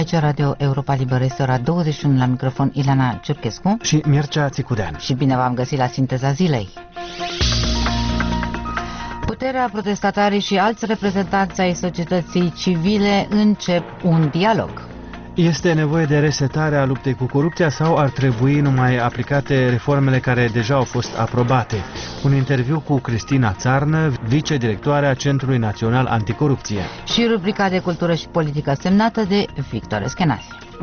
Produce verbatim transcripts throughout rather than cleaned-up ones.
nouăsprezece, Radio Europa Liberă, este ora douăzeci și unu, la microfon Ileana Ciurchescu și Mircea Țicudean. Și bine v-am găsit la Sinteza Zilei. Puterea, protestatarii și alți reprezentanți ai societății civile încep un dialog. Este nevoie de resetarea luptei cu corupția sau ar trebui numai aplicate reformele care deja au fost aprobate? Un interviu cu Cristina Țarnă, vicedirectoarea Centrului Național Anticorupție. Și rubrica de cultură și politică semnată de Victor Eschenazi.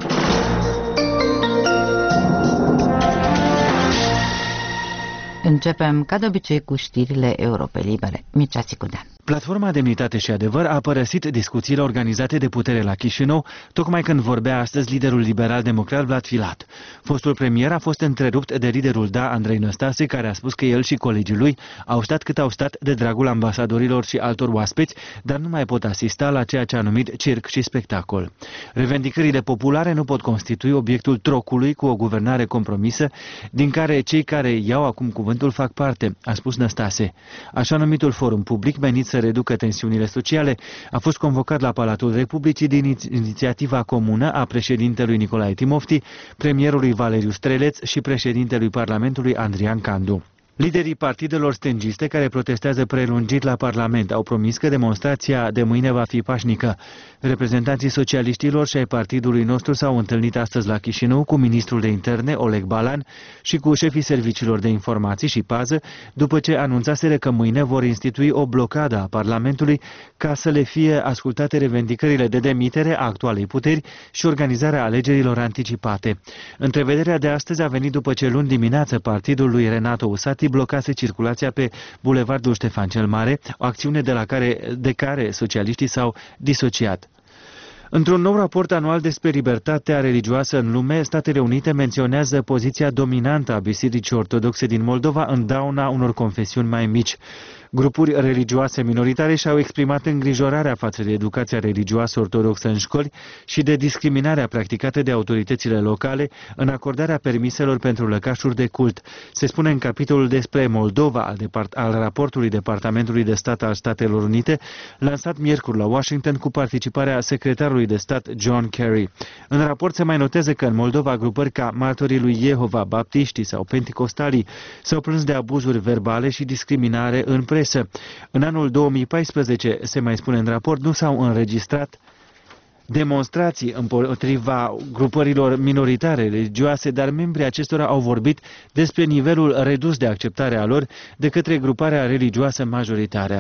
Începem, ca de obicei, cu știrile Europei Libere. Mircea Țicudean. Platforma Demnitate și Adevăr a părăsit discuțiile organizate de putere la Chișinău, tocmai când vorbea astăzi liderul liberal-democrat Vlad Filat. Fostul premier a fost întrerupt de liderul D A, Andrei Năstase, care a spus că el și colegii lui au stat cât au stat de dragul ambasadorilor și altor oaspeți, dar nu mai pot asista la ceea ce a numit circ și spectacol. Revendicările populare nu pot constitui obiectul trocului cu o guvernare compromisă, din care cei care iau acum cuvântul fac parte, a spus Năstase. Așa numitul forum public menit să reducă tensiunile sociale a fost convocat la Palatul Republicii din inițiativa comună a președintelui Nicolae Timofti, premierului Valeriu Streleț și președintelui Parlamentului Andrian Candu. Liderii partidelor stângiste care protestează prelungit la Parlament au promis că demonstrația de mâine va fi pașnică. Reprezentanții socialiștilor și ai partidului nostru s-au întâlnit astăzi la Chișinău cu ministrul de interne, Oleg Balan, și cu șefii serviciilor de informații și pază, după ce anunțaseră că mâine vor institui o blocadă a Parlamentului ca să le fie ascultate revendicările de demitere a actualei puteri și organizarea alegerilor anticipate. Întrevederea de astăzi a venit după ce luni dimineață partidul lui Renato Usati blocase circulația pe Bulevardul Ștefan cel Mare, o acțiune de, la care, de care socialiștii s-au disociat. Într-un nou raport anual despre libertatea religioasă în lume, Statele Unite menționează poziția dominantă a Bisericii Ortodoxe din Moldova în dauna unor confesiuni mai mici. Grupuri religioase minoritare și-au exprimat îngrijorarea față de educația religioasă ortodoxă în școli și de discriminarea practicată de autoritățile locale în acordarea permiselor pentru lăcașuri de cult. Se spune în capitolul despre Moldova al, depart al raportului Departamentului de Stat al Statelor Unite, lansat miercuri la Washington cu participarea secretarului de stat John Kerry. În raport se mai notează că în Moldova grupări ca Martorii lui Jehova, baptiștii sau penticostalii s-au plâns de abuzuri verbale și discriminare în presă. În anul două mii paisprezece, se mai spune în raport, nu s-au înregistrat demonstrații împotriva grupărilor minoritare religioase, dar membrii acestora au vorbit despre nivelul redus de acceptare a lor de către gruparea religioasă majoritară.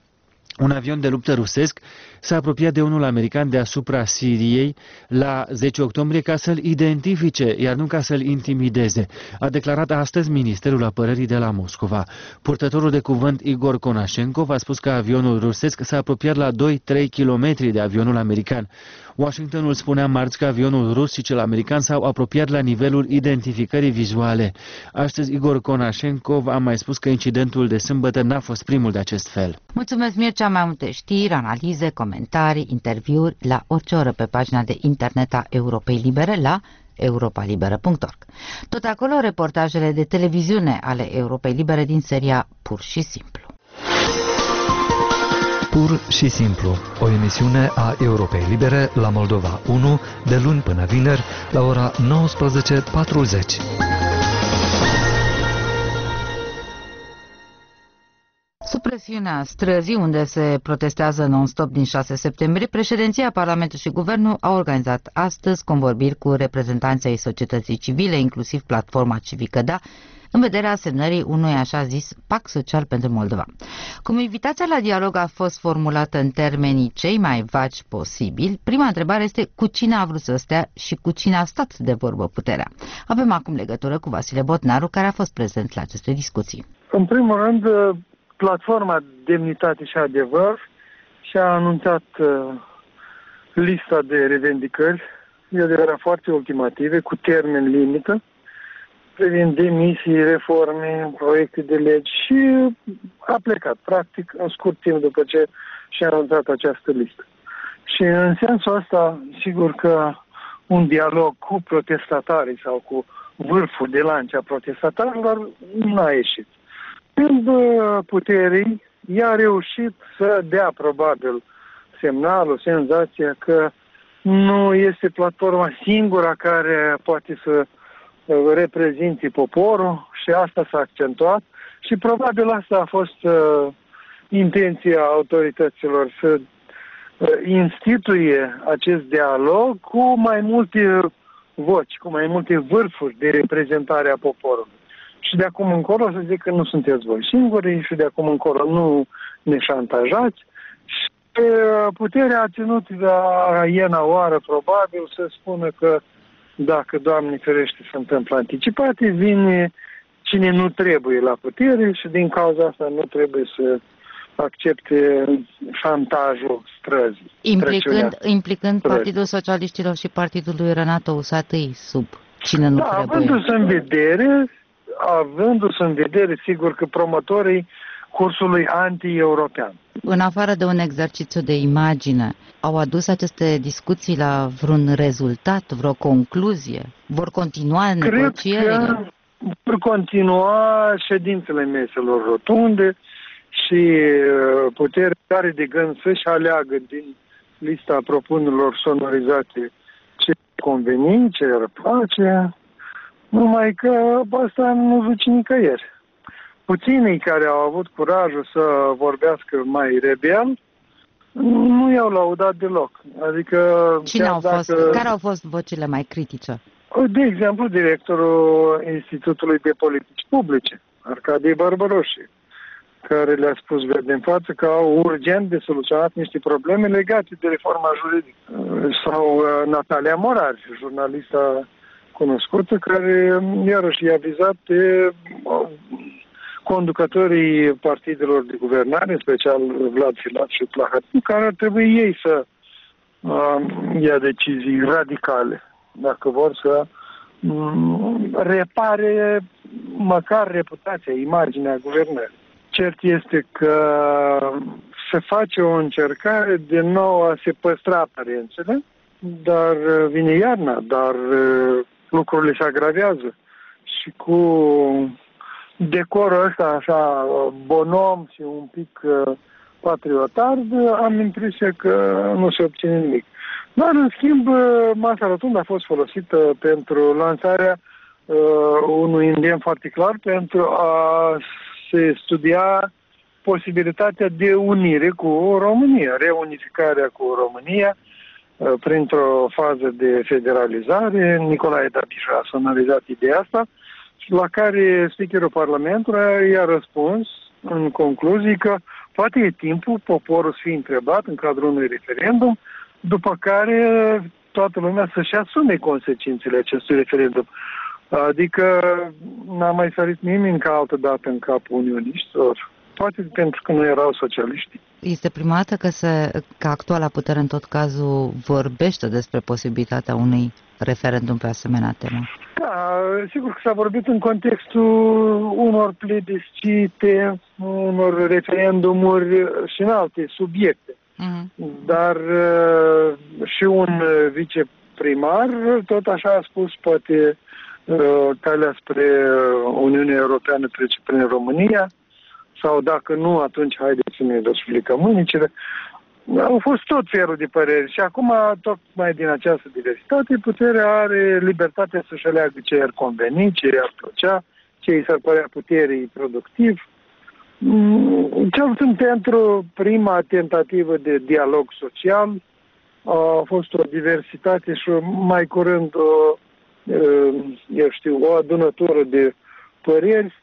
Un avion de luptă rusesc s-a apropiat de unul american deasupra Siriei la zece octombrie ca să-l identifice, iar nu ca să-l intimideze, a declarat astăzi Ministerul Apărării de la Moscova. Purtătorul de cuvânt Igor Konashenkov a spus că avionul rusesc s-a apropiat la doi trei kilometri de avionul american. Washingtonul spunea marți că avionul rus și cel american s-au apropiat la nivelul identificării vizuale. Astăzi Igor Konashenkov a mai spus că incidentul de sâmbătă n-a fost primul de acest fel. Mulțumesc, Mircea, mai multe știri, analize, comentarii, interviuri la orice oră pe pagina de internet a Europei Libere la europa liberă punct org. Tot acolo reportajele de televiziune ale Europei Libere din seria Pur și Simplu. Pur și Simplu, o emisiune a Europei Libere la Moldova unu, de luni până vineri, la ora nouăsprezece patruzeci. Sub presiunea străzii, unde se protestează non-stop din șase septembrie, președinția, Parlamentul și Guvernul au organizat astăzi convorbiri cu reprezentanții ai societății civile, inclusiv Platforma Civică D A, în vederea semnării unui așa zis pact social pentru Moldova. Cum invitația la dialog a fost formulată în termenii cei mai vagi posibili, prima întrebare este cu cine a vrut să stea și cu cine a stat de vorbă puterea. Avem acum legătură cu Vasile Botnaru, care a fost prezent la aceste discuții. În primul rând, Platforma Demnitate și Adevăr și-a anunțat uh, lista de revendicări, de adevărat foarte ultimative, cu termen limită, privind demisii, reforme, proiecte de legi și a plecat, practic, în scurt timp după ce și-a anunțat această listă. Și în sensul ăsta, sigur că un dialog cu protestatarii sau cu vârful de lance a protestatarilor n-a ieșit. Când puterii, ea a reușit să dea probabil semnalul, senzația că nu este platforma singura care poate să reprezinte poporul și asta s-a accentuat și probabil asta a fost uh, intenția autorităților să uh, instituie acest dialog cu mai multe voci, cu mai multe vârfuri de reprezentare a poporului. Și de acum încolo să zic că nu sunteți voi singuri și de acum încolo nu ne șantajați. Și puterea a ținut de a iena oară probabil să spună că dacă, Doamne ferește, se întâmplă anticipate, vine cine nu trebuie la putere și din cauza asta nu trebuie să accepte șantajul străzii. Implicând, implicând Partidul Socialiștilor și Partidul lui Renato Usatâi sub cine nu da, trebuie. Avându-se în vedere, avându-se în vedere, sigur că promotorii cursului anti-european. În afară de un exercițiu de imagine, au adus aceste discuții la vreun rezultat, vreo concluzie? Vor continua negocierile? Cred că vor continua ședințele meselor rotunde și puterea are de gând să-și aleagă din lista propunerilor sonorizate ce conveni, ce ar place, numai că asta nu duce nicăieri. Puținii care au avut curajul să vorbească mai rebel, nu i-au laudat deloc. Adică, Cine au dacă, fost, care au fost vocile mai critice? De exemplu, directorul Institutului de Politici Publice, Arcadie Barbaroși, care le-a spus verde în față că au urgent de soluționat niște probleme legate de reforma juridică. Sau Natalia Morari, jurnalista cunoscută, care iarăși i-a vizat pe conducătorii partidelor de guvernare, în special Vlad Filat și Plahătin, care ar trebui ei să uh, ia decizii radicale, dacă vor să um, repare măcar reputația, imaginea guvernării. Cert este că se face o încercare de nou a se păstra aparențele, dar vine iarna, dar lucrurile se agravează și cu decorul ăsta așa bonom și un pic patriotard, am impresia că nu se obține nimic. Dar, în schimb, masa rotundă a fost folosită pentru lansarea uh, unui îndemn foarte clar pentru a se studia posibilitatea de unire cu România, reunificarea cu România uh, printr-o fază de federalizare. Nicolae Dabiș a sonorizat ideea asta, la care speakerul Parlamentului i-a răspuns în concluzii că poate e timpul poporul să fie întrebat în cadrul unui referendum, după care toată lumea să-și asume consecințele acestui referendum. Adică n-a mai sărit nimeni ca altă dată în capul unioniștilor, poate pentru că nu erau socialiști. Este prima dată că, se, că actuala putere în tot cazul vorbește despre posibilitatea unui referendum pe asemenea temă. Da, sigur că s-a vorbit în contextul unor plebiscite, unor referendumuri și în alte subiecte. Uh-huh. Dar uh, și un viceprimar tot așa a spus, poate uh, calea spre Uniunea Europeană trece prin România, sau dacă nu, atunci haideți să ne răsflicăm mânicile. Au fost tot felul de păreri și acum, tocmai din această diversitate, puterea are libertatea să-și aleagă ce i-ar conveni, ce i-ar plăcea, ce i s-ar părea puterii productiv. Cel puțin pentru prima tentativă de dialog social a fost o diversitate și mai curând o, eu știu, o adunătură de păreri.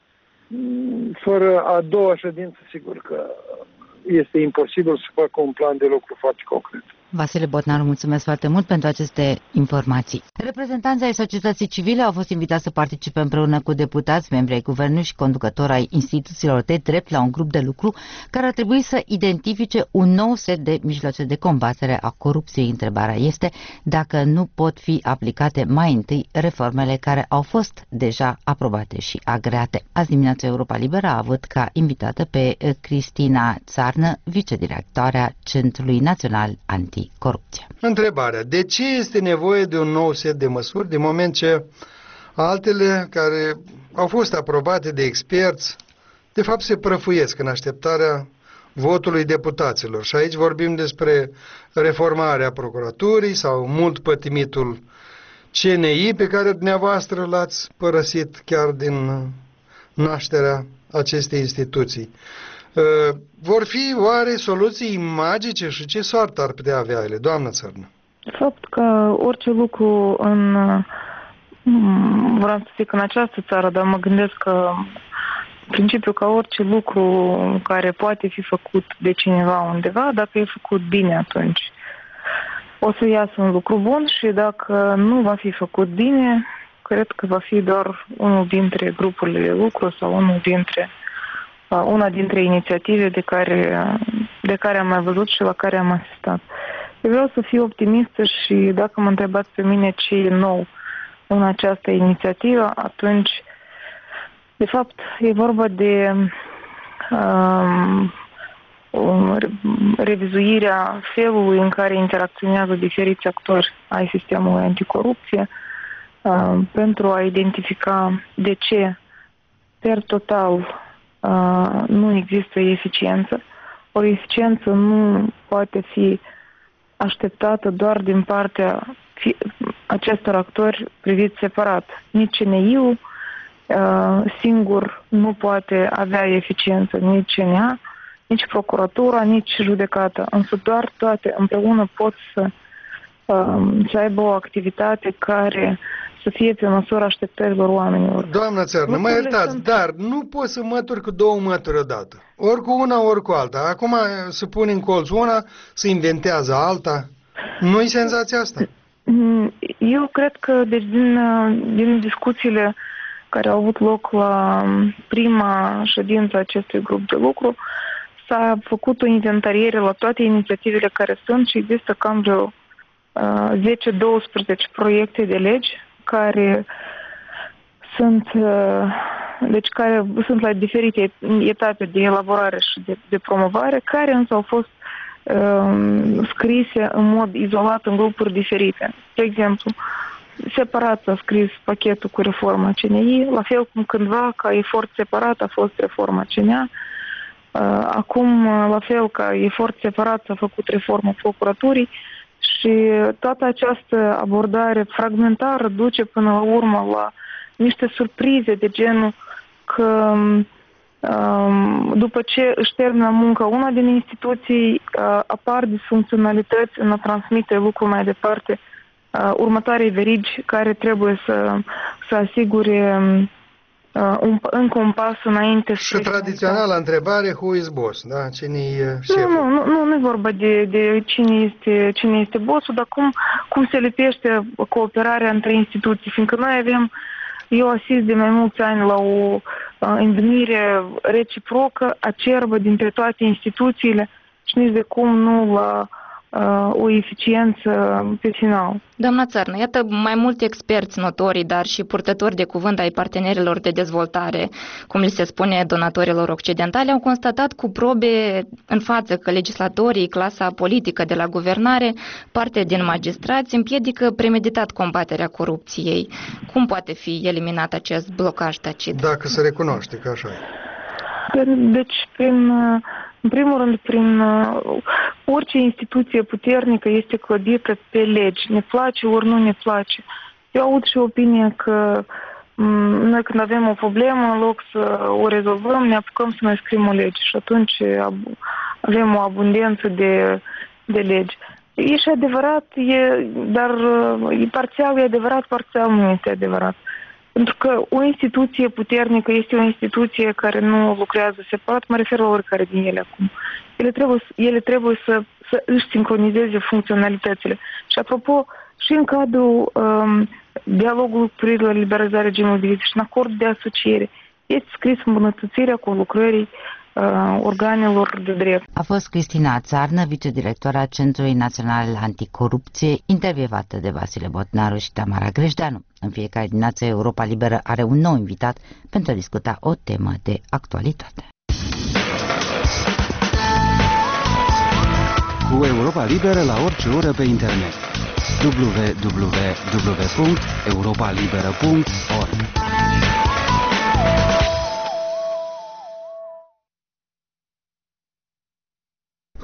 Fără a doua ședință, sigur că este imposibil să facă un plan de lucru foarte concret. Vasile Botnaru, mulțumesc foarte mult pentru aceste informații. Reprezentanții ai societății civile au fost invitați să participe împreună cu deputați, membri ai guvernului și conducători ai instituțiilor de drept la un grup de lucru care ar trebui să identifice un nou set de mijloace de combatere a corupției. Întrebarea este dacă nu pot fi aplicate mai întâi reformele care au fost deja aprobate și agreate. Azi dimineața Europa Liberă a avut ca invitată pe Cristina Țarnă, vicedirectoarea Centrului Național Anti corupție. Întrebarea: de ce este nevoie de un nou set de măsuri, de moment ce altele care au fost aprobate de experți, de fapt se prăfuiesc în așteptarea votului deputaților. Și aici vorbim despre reformarea procuraturii sau mult pătimitul C N I pe care dumneavoastră l-ați părăsit chiar din nașterea acestei instituții. Vor fi oare soluții magice și ce soartă ar putea avea ele, doamnă Țărnă? De fapt că orice lucru în, vreau să zic în această țară, dar mă gândesc că în principiu că orice lucru care poate fi făcut de cineva undeva, dacă e făcut bine atunci o să iasă un lucru bun și dacă nu va fi făcut bine, cred că va fi doar unul dintre grupurile de lucru sau unul dintre, una dintre inițiative de care, de care am mai văzut și la care am asistat. Eu vreau să fiu optimistă și dacă mă întrebați pe mine ce e nou în această inițiativă, atunci, de fapt, e vorba de um, revizuirea felului în care interacționează diferiți actori ai sistemului anticorupție uh, pentru a identifica de ce, per total, uh, nu există eficiență. O eficiență nu poate fi așteptată doar din partea acestor actori priviți separat. Nici C N I-ul uh, singur nu poate avea eficiență, nici C N A, nici procuratura, nici judecata, însă doar toate împreună pot să, uh, să aibă o activitate care să fie pe măsura așteptărilor oamenilor. Doamna Țărnă, mă iertați, sunt... dar nu poți să mături cu două mături odată. Ori cu una, ori cu alta. Acum se pune în colț una, se inventează alta. Nu-i senzația asta? Eu cred că deci, din, din discuțiile care au avut loc la prima ședință a acestui grup de lucru, s-a făcut o inventariere la toate inițiativele care sunt și există cam vreo uh, zece douăsprezece proiecte de legi care sunt, uh, deci care sunt la diferite etape de elaborare și de, de promovare, care însă au fost uh, scrise în mod izolat în grupuri diferite. De exemplu, separat s-a scris pachetul cu reforma C N I, la fel cum cândva ca efort separat a fost reforma C N A. Acum, la fel ca efort separat, s-a făcut reforma procuraturii și toată această abordare fragmentară duce până la urmă la niște surprize de genul că după ce își termină munca una din instituții, apar disfuncționalități în a transmite lucrul mai departe următoarei verigi care trebuie să, să asigure Uh, un, încă un pas înainte. Și tradiționala întrebare, who is boss? Da? Cine-i șeful? Nu, nu, nu, nu e vorba de, de cine este, cine este bossul, dar cum, cum se lipește cooperarea între instituții, fiindcă noi avem, eu asist de mai mulți ani la o uh, întâlnire reciprocă, acerbă dintre toate instituțiile și nici de cum nu la uh, o eficiență pe final. Doamna Țărnă, iată mai mulți experți notori, dar și purtători de cuvânt ai partenerilor de dezvoltare, cum li se spune donatorilor occidentali, au constatat cu probe în față că legislatorii, clasa politică de la guvernare, parte din magistrați, împiedică premeditat combaterea corupției. Cum poate fi eliminat acest blocaj tacit? Dacă se recunoaște că așa e. Deci, prin, în primul rând, prin orice instituție puternică este clădită pe legi. Ne place ori nu ne place. Eu aud și opinia că noi când avem o problemă, în loc să o rezolvăm, ne apucăm să mai scriem o lege și atunci avem o abundență de, de legi. E și adevărat, e, dar e parțial, e adevărat, parțial nu este adevărat. Pentru că o instituție puternică este o instituție care nu lucrează separat, mă refer la oricare din ele acum. Ele trebuie, ele trebuie să, să își sincronizeze funcționalitățile. Și apropo, și în cadrul um, dialogului cu privire la liberalizarea regimului de vize și în acordul de asociere este scris îmbunătățirea conlucrării uh, organelor de drept. A fost Cristina Țarnă, vicedirectora Centrului Național Anticorupție, intervievată de Vasile Botnaru și Tamara Grejdeanu. În fiecare dimineață Europa Liberă are un nou invitat pentru a discuta o temă de actualitate. Cu Europa Liberă la orice oră pe internet. w w w punct europa liberă punct org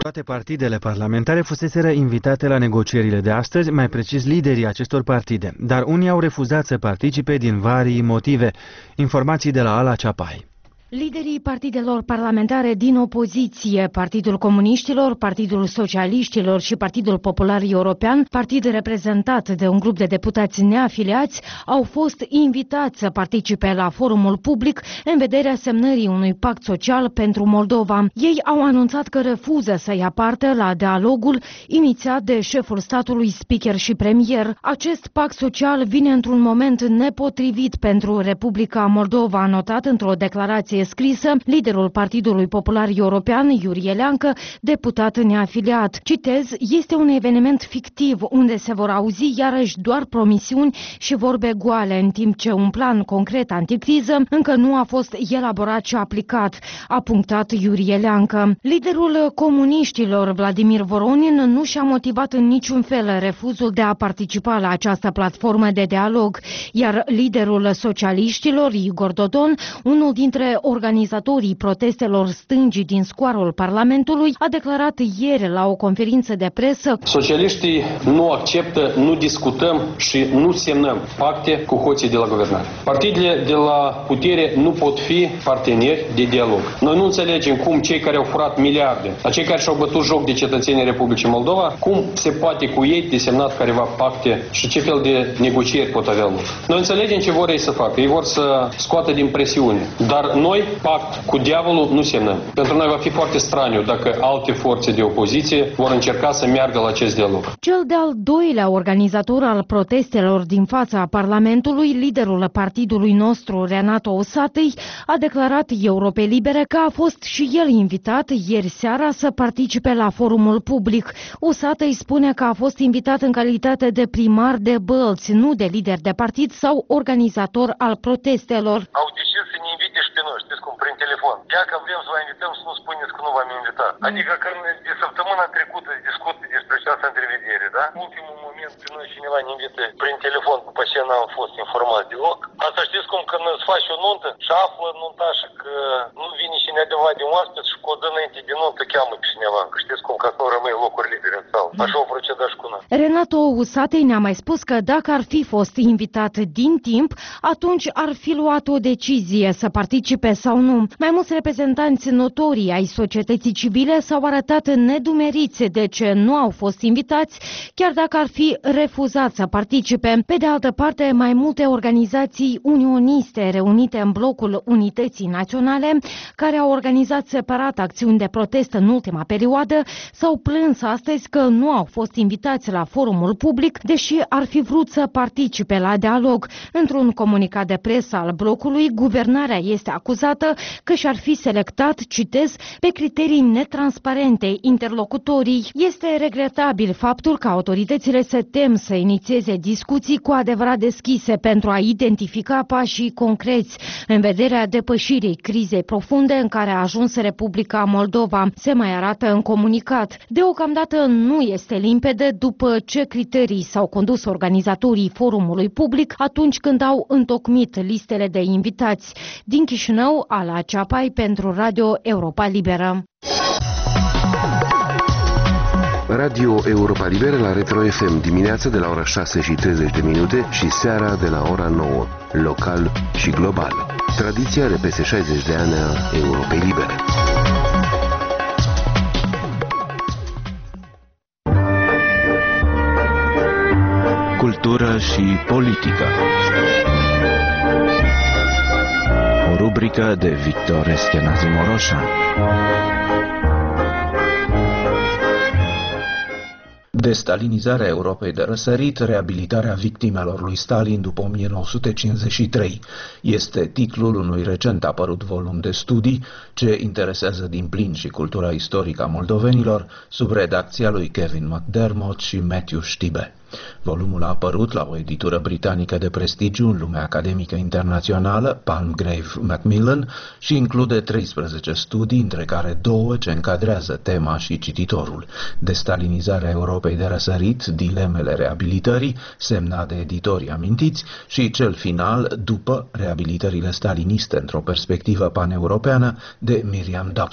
Toate partidele parlamentare fuseseră invitate la negocierile de astăzi, mai precis liderii acestor partide, dar unii au refuzat să participe din vari motive. Informații de la Ala Ceapai. Liderii partidelor parlamentare din opoziție, Partidul Comuniștilor, Partidul Socialiștilor și Partidul Popular European, partid reprezentat de un grup de deputați neafiliați, au fost invitați să participe la forumul public în vederea semnării unui pact social pentru Moldova. Ei au anunțat că refuză să ia parte la dialogul inițiat de șeful statului, speaker și premier. Acest pact social vine într-un moment nepotrivit pentru Republica Moldova, a notat într-o declarație scrisă liderul Partidului Popular European, Iurie Leancă, deputat neafiliat. Citez, este un eveniment fictiv unde se vor auzi iarăși doar promisiuni și vorbe goale, în timp ce un plan concret anticriză încă nu a fost elaborat și aplicat, a punctat Iurie Leancă. Liderul comuniștilor, Vladimir Voronin, nu și-a motivat în niciun fel refuzul de a participa la această platformă de dialog, iar liderul socialiștilor, Igor Dodon, unul dintre organizatorii protestelor stângii din scoarul Parlamentului, a declarat ieri la o conferință de presă: Socialiștii nu acceptă, nu discutăm și nu semnăm pacte cu hoții de la guvernare. Partidele de la putere nu pot fi parteneri de dialog. Noi nu înțelegem cum cei care au furat miliarde, cei care și-au bătut joc de cetățenii Republicii Moldova, cum se poate cu ei desemnat careva pacte și ce fel de negocieri pot avea loc. Noi înțelegem ce vor ei să facă. Ei vor să scoată din presiune. Dar noi pact cu diavolul nu semnăm. Pentru noi va fi foarte straniu dacă alte forțe de opoziție vor încerca să meargă la acest dialog. Cel de-al doilea organizator al protestelor din fața Parlamentului, liderul partidului nostru, Renato Osatăi, a declarat Europei Libere că a fost și el invitat ieri seara să participe la forumul public. Osatăi spune că a fost invitat în calitate de primar de Bălți, nu de lider de partid sau organizator al protestelor. Au decis să ne invite și pe noi, știți cum, prin telefon. Dacă vrem să vă invităm, să nu spuneți că nu v-am invitat. Adică când de săptămâna trecută discut despre această întrevedere, da? În ultimul moment pe noi cineva ne invită prin telefon, după ce n-am fost informați deloc. Asta știți cum, când îți faci o nuntă și află nuntașă că nu vine cineva de oaspeți și cu o dă înainte de nuntă cheamă pe cineva. Că știți cum, ca să nu rămâi locuri libere în sală. Așa o proceda și cu noi. Renato Usatăi ne-a mai spus că dacă ar fi fost invitat din timp, atunci ar fi luat o decizie să participe sau nu. Mai mulți reprezentanți notorii ai societății civile s-au arătat nedumeriți de ce nu au fost invitați, chiar dacă ar fi refuzat să participe. Pe de altă parte, mai multe organizații unioniste reunite în blocul Unității Naționale, care au organizat separat acțiuni de protest în ultima perioadă, s-au plâns astăzi că nu au fost invitați la forumul public, deși ar fi vrut să participe la dialog. Într-un comunicat de presă al blocului, guvernarea este acuzată că și-ar fi selectat, citez, pe criterii netransparente interlocutorii. Este regretabil faptul că autoritățile se tem să inițieze discuții cu adevărat deschise pentru a identifica pașii concreți în vederea depășirii crizei profunde în care a ajuns Republica Moldova, se mai arată în comunicat. Deocamdată nu este limpede după ce criterii s-au condus organizatorii forumului public atunci când au întocmit listele de invitați. Din Chișinău, Ala Ceapai pentru Radio Europa Liberă. Radio Europa Liberă la Retro F M, dimineața de la ora șase și treizeci de minute și seara de la ora nouă, local și global. Tradiția de peste șaizeci de ani a Europei Libere. Cultură și politică. O rubrică de Victor Eschenazi Moroșan. Destalinizarea Europei de răsărit, reabilitarea victimelor lui Stalin după o mie nouă sute cincizeci și trei. Este titlul unui recent apărut volum de studii ce interesează din plin și cultura istorică a moldovenilor, sub redacția lui Kevin McDermott și Matthew Stibe. Volumul a apărut la o editură britanică de prestigiu în lumea academică internațională, Palmgrave Macmillan, și include treisprezece studii, între care două ce încadrează tema și cititorul: Destalinizarea Europei de răsărit, dilemele reabilitării, semnat de editorii amintiți, și cel final, După reabilitările staliniste într-o perspectivă paneuropeană, de Miriam Dobson.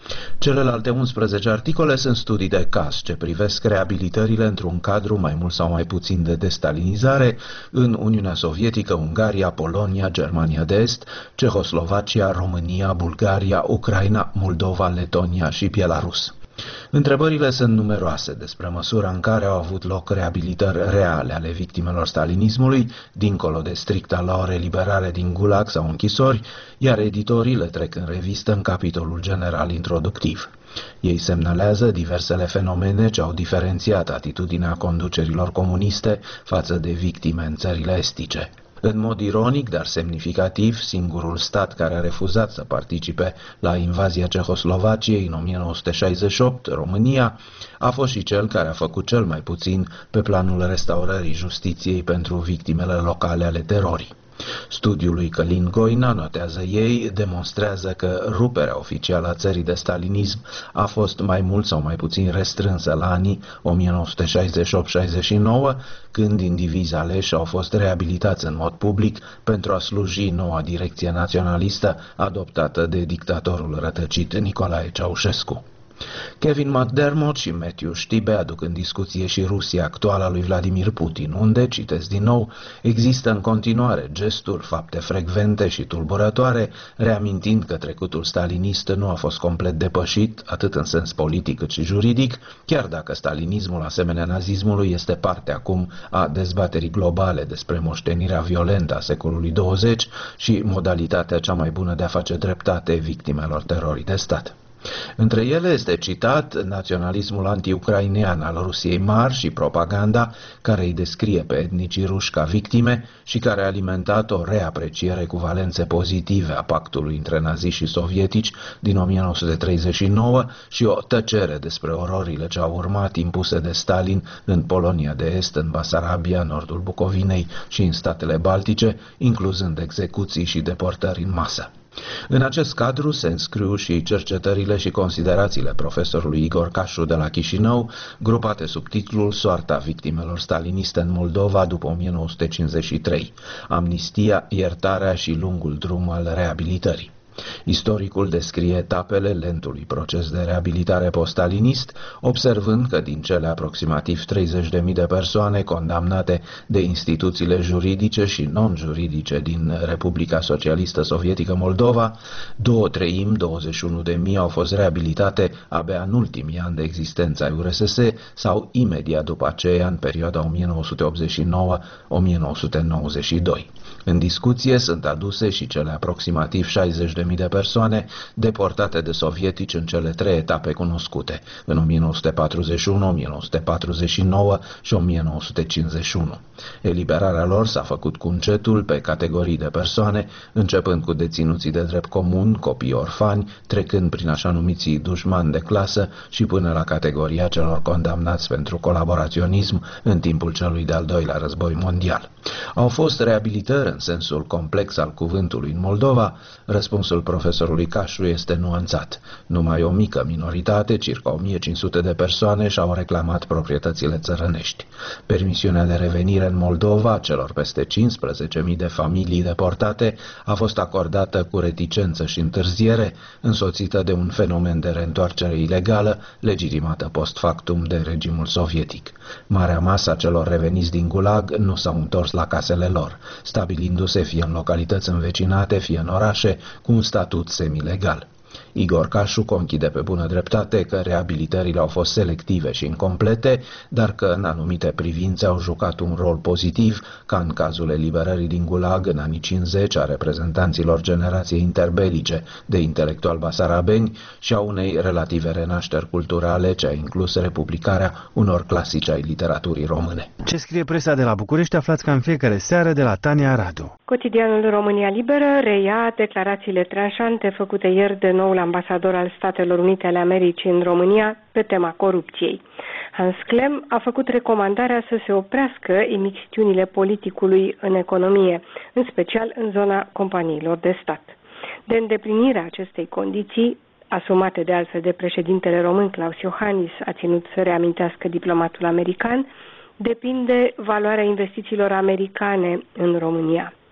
Celelalte unsprezece articole sunt studii de caz ce privesc reabilitările într-un cadru mai mult sau mai puțin de destalinizare în Uniunea Sovietică, Ungaria, Polonia, Germania de Est, Cehoslovacia, România, Bulgaria, Ucraina, Moldova, Letonia și Belarus. Întrebările sunt numeroase despre măsura în care au avut loc reabilitări reale ale victimelor stalinismului, dincolo de stricta lor eliberare din gulag sau închisori, iar editorii le trec în revistă în capitolul general introductiv. Ei semnalează diversele fenomene ce au diferențiat atitudinea conducerilor comuniste față de victime în țările estice. În mod ironic, dar semnificativ, singurul stat care a refuzat să participe la invazia Cehoslovaciei în o mie nouă sute șaizeci și opt, România, a fost și cel care a făcut cel mai puțin pe planul restaurării justiției pentru victimele locale ale terorii. Studiul lui Călin Goina, notează ei, demonstrează că ruperea oficială a țării de stalinism a fost mai mult sau mai puțin restrânsă la anii o mie nouă sute șaizeci și opt șaizeci și nouă, când indivizii aleși au fost reabilitați în mod public pentru a sluji noua direcție naționalistă adoptată de dictatorul rătăcit Nicolae Ceaușescu. Kevin McDermott și Matthew Stibe aduc în discuție și Rusia actuală a lui Vladimir Putin, unde, citesc din nou, există în continuare gesturi, fapte frecvente și tulburătoare, reamintind că trecutul stalinist nu a fost complet depășit, atât în sens politic cât și juridic, chiar dacă stalinismul, asemenea nazismului, este parte acum a dezbaterii globale despre moștenirea violentă a secolului douăzeci și modalitatea cea mai bună de a face dreptate victimelor terorii de stat. Între ele este citat naționalismul anti-ucrainean al Rusiei mari și propaganda care îi descrie pe etnicii ruși ca victime și care a alimentat o reapreciere cu valențe pozitive a pactului între naziști și sovietici din o mie nouă sute treizeci și nouă și o tăcere despre ororile ce au urmat impuse de Stalin în Polonia de Est, în Basarabia, nordul Bucovinei și în statele Baltice, incluzând execuții și deportări în masă. În acest cadru se înscriu și cercetările și considerațiile profesorului Igor Cașu de la Chișinău, grupate sub titlul Soarta victimelor staliniste în Moldova după o mie nouă sute cincizeci și trei, amnistia, iertarea și lungul drum al reabilitării. Istoricul descrie etapele lentului proces de reabilitare post-stalinist, observând că din cele aproximativ treizeci de mii de persoane condamnate de instituțiile juridice și non-juridice din Republica Socialistă Sovietică Moldova, două treimi, douăzeci și unu de mii, au fost reabilitate abia în ultimii ani de existență ai U R S S sau imediat după aceea în perioada o mie nouă sute optzeci și nouă - o mie nouă sute nouăzeci și doi. În discuție sunt aduse și cele aproximativ șaizeci de mii de persoane deportate de sovietici în cele trei etape cunoscute, în o mie nouă sute patruzeci și unu, o mie nouă sute patruzeci și nouă și o mie nouă sute cincizeci și unu. Eliberarea lor s-a făcut cu încetul pe categorii de persoane, începând cu deținuții de drept comun, copii orfani, trecând prin așa numiții dușmani de clasă și până la categoria celor condamnați pentru colaboraționism în timpul celui de-al doilea război mondial. Au fost reabilitări în sensul complex al cuvântului în Moldova? Răspunsul profesorului Cașu este nuanțat. Numai o mică minoritate, circa o mie cinci sute de persoane, și-au reclamat proprietățile țărănești. Permisiunea de revenire în Moldova a celor peste cincisprezece mii de familii deportate a fost acordată cu reticență și întârziere, însoțită de un fenomen de reîntoarcere ilegală, legitimată post factum de regimul sovietic. Marea masă a celor reveniți din gulag nu s-au întors la casele lor, stabilindu-se fie în localități învecinate, fie în orașe, cu un statut semilegal. Igor Cașu conchide pe bună dreptate că reabilitările au fost selective și incomplete, dar că în anumite privințe au jucat un rol pozitiv, ca în cazul eliberării din gulag în anii cincizeci a reprezentanților generației interbelice de intelectuali basarabeni și a unei relative renașteri culturale ce a inclus republicarea unor clasici ai literaturii române. Ce scrie presa de la București aflați ca în fiecare seară de la Tania Radu. Cotidianul România Liberă reia declarațiile tranșante făcute ieri de noul ambasador al Statelor Unite ale Americii în România pe tema corupției. Hans Klem a făcut recomandarea să se oprească imixtiunile politicului în economie, în special în zona companiilor de stat. De îndeplinirea acestei condiții, asumate de altfel de președintele român Claus Iohannis, a ținut să reamintească diplomatul american, depinde valoarea investițiilor americane în România.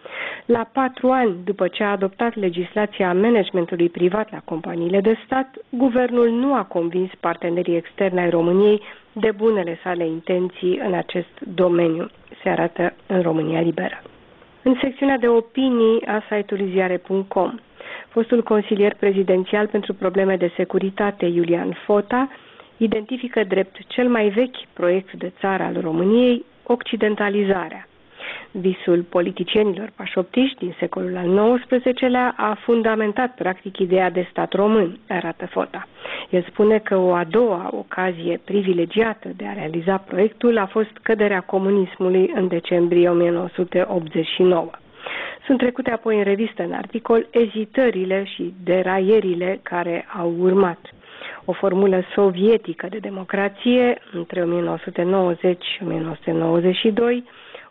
La patru ani după ce a adoptat legislația managementului privat la companiile de stat, guvernul nu a convins partenerii externi ai României de bunele sale intenții în acest domeniu, se arată în România Liberă. În secțiunea de opinii a site-ului ziare punct com, fostul consilier prezidențial pentru probleme de securitate, Iulian Fota, identifică drept cel mai vechi proiect de țară al României occidentalizarea. Visul politicienilor pașoptiști din secolul al nouăsprezecelea a fundamentat practic ideea de stat român, arată Fota. El spune că o a doua ocazie privilegiată de a realiza proiectul a fost căderea comunismului în decembrie o mie nouă sute optzeci și nouă. Sunt trecute apoi în revistă în articol ezitările și deraierile care au urmat. O formulă sovietică de democrație între o mie nouă sute nouăzeci și o mie nouă sute nouăzeci și doi,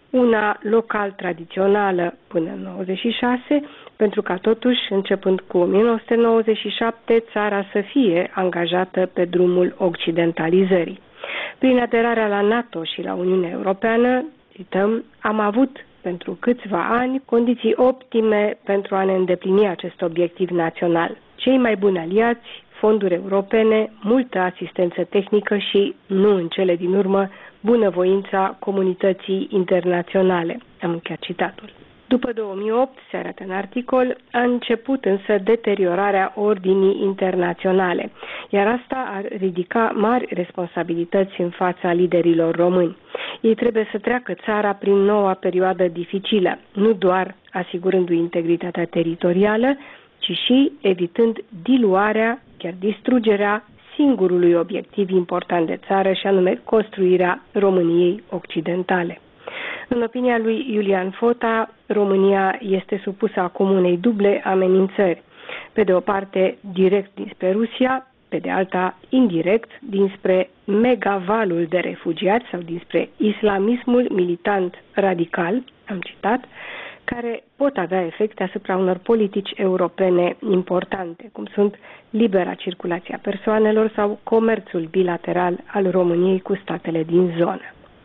una local tradițională până în nouăzeci și șase, pentru ca totuși, începând cu o mie nouă sute nouăzeci și șapte, țara să fie angajată pe drumul occidentalizării. Prin aderarea la NATO și la Uniunea Europeană, cităm, am avut pentru câțiva ani condiții optime pentru a ne îndeplini acest obiectiv național. Cei mai buni aliați, fonduri europene, multă asistență tehnică și, nu în cele din urmă, bunăvoința comunității internaționale. Am încheiat citatul. După două mii opt, se arată în articol, a început însă deteriorarea ordinii internaționale, iar asta ar ridica mari responsabilități în fața liderilor români. Ei trebuie să treacă țara prin noua perioadă dificilă, nu doar asigurându-i integritatea teritorială, ci și evitând diluarea, chiar distrugerea singurului obiectiv important de țară, și anume construirea României occidentale. În opinia lui Iulian Fota, România este supusă acum unei duble amenințări. Pe de o parte, direct dinspre Rusia, pe de alta, indirect, dinspre megavalul de refugiați sau dinspre islamismul militant radical, am citat, care pot avea efecte asupra unor politici europene importante, cum sunt libera circulație a persoanelor sau comerțul bilateral al României cu statele din zonă.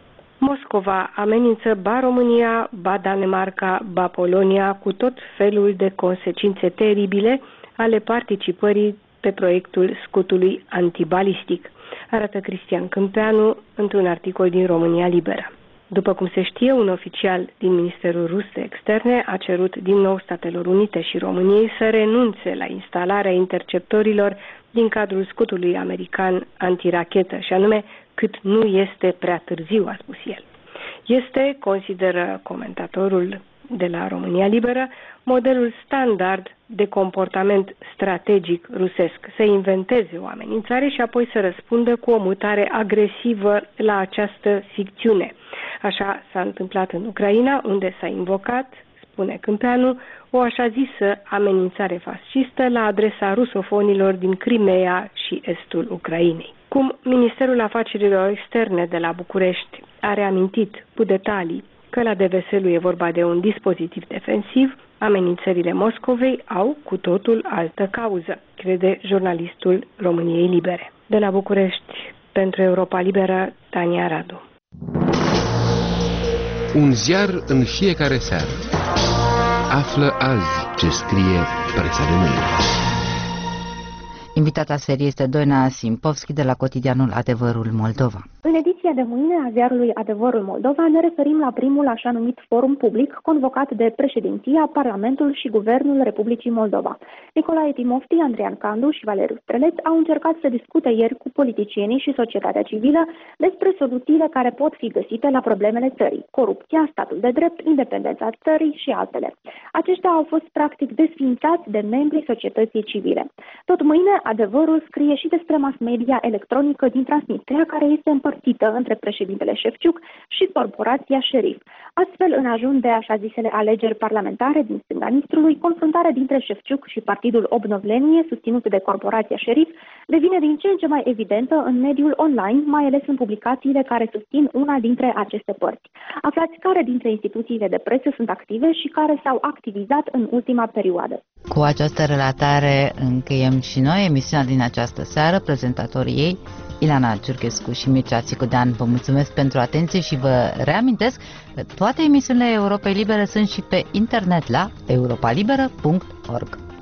Moscova amenință ba România, ba Danemarca, ba Polonia cu tot felul de consecințe teribile ale participării pe proiectul scutului antibalistic, arată Cristian Câmpeanu într-un articol din România Liberă. După cum se știe, un oficial din Ministerul Rus de Externe a cerut din nou Statelor Unite și României să renunțe la instalarea interceptorilor din cadrul scutului american antirachetă, și anume cât nu este prea târziu, a spus el. Este, consideră comentatorul de la România Liberă, modelul standard de comportament strategic rusesc, să inventeze o amenințare și apoi să răspundă cu o mutare agresivă la această ficțiune. Așa s-a întâmplat în Ucraina, unde s-a invocat, spune Câmpeanu, o așa zisă amenințare fascistă la adresa rusofonilor din Crimea și estul Ucrainei. Cum Ministerul Afacerilor Externe de la București a reamintit cu detalii că la Deveselu e vorba de un dispozitiv defensiv, amenințările Moscovei au cu totul altă cauză, crede jurnalistul României Libere. De la București, pentru Europa Liberă, Tania Radu. Un ziar în fiecare seară. Află azi ce scrie presa de mâine. Invitata serie este Doina Simpovski de la cotidianul Adevărul Moldova. În ediția de mâine a ziarului Adevărul Moldova ne referim la primul așa numit forum public convocat de președinția, Parlamentul și Guvernul Republicii Moldova. Nicolae Timofti, Andrian Candu și Valeriu Streleț au încercat să discute ieri cu politicienii și societatea civilă despre soluțiile care pot fi găsite la problemele țării: corupția, statul de drept, independența țării și altele. Aceștia au fost practic desființați de membrii societății civile. Tot mâine, Adevărul scrie și despre mass media electronică din Transnistria, care este împărțită între președintele Șefciuc și corporația Șerif. Astfel, în ajun de așa zisele alegeri parlamentare din stânga Nistrului, confruntarea dintre Șefciuc și partidul Obnovlenie, susținut de corporația Șerif, devine din ce în ce mai evidentă în mediul online, mai ales în publicațiile care susțin una dintre aceste părți. Aflați care dintre instituțiile de presă sunt active și care s-au activizat în ultima perioadă. Cu această relatare încheiem și noi emisiunea din această seară. Prezentatorii ei, Ilana Ciurchescu și Mircea Țicudean, vă mulțumesc pentru atenție și vă reamintesc că toate emisiunile Europei Libere sunt și pe internet la europa liberă punct org.